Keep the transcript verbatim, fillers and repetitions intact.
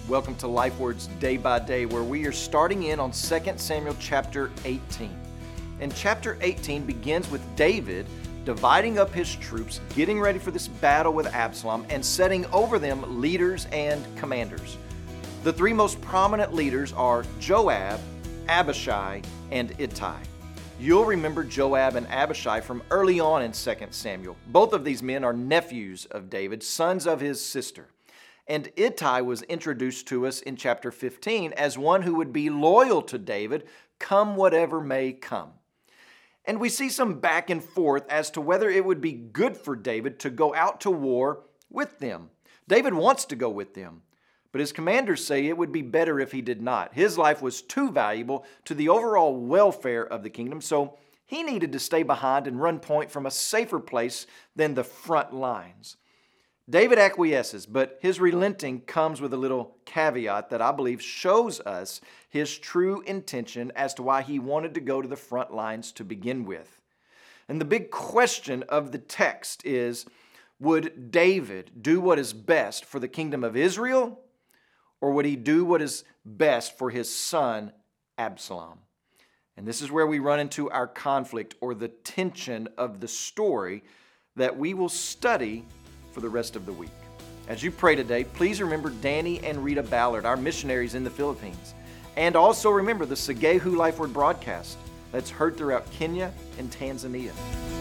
Welcome to Life Words Day by Day, where we are starting in on Second Samuel chapter eighteen. And chapter eighteen begins with David dividing up his troops, getting ready for this battle with Absalom, and setting over them leaders and commanders. The three most prominent leaders are Joab, Abishai, and Ittai. You'll remember Joab and Abishai from early on in Second Samuel. Both of these men are nephews of David, sons of his sister. And Ittai was introduced to us in chapter fifteen as one who would be loyal to David, come whatever may come. And we see some back and forth as to whether it would be good for David to go out to war with them. David wants to go with them, but his commanders say it would be better if he did not. His life was too valuable to the overall welfare of the kingdom, so he needed to stay behind and run point from a safer place than the front lines. David acquiesces, but his relenting comes with a little caveat that I believe shows us his true intention as to why he wanted to go to the front lines to begin with. And the big question of the text is, would David do what is best for the kingdom of Israel, or would he do what is best for his son, Absalom? And this is where we run into our conflict or the tension of the story that we will study for the rest of the week. As you pray today, please remember Danny and Rita Ballard, our missionaries in the Philippines. And also remember the Sagehu Life Word broadcast that's heard throughout Kenya and Tanzania.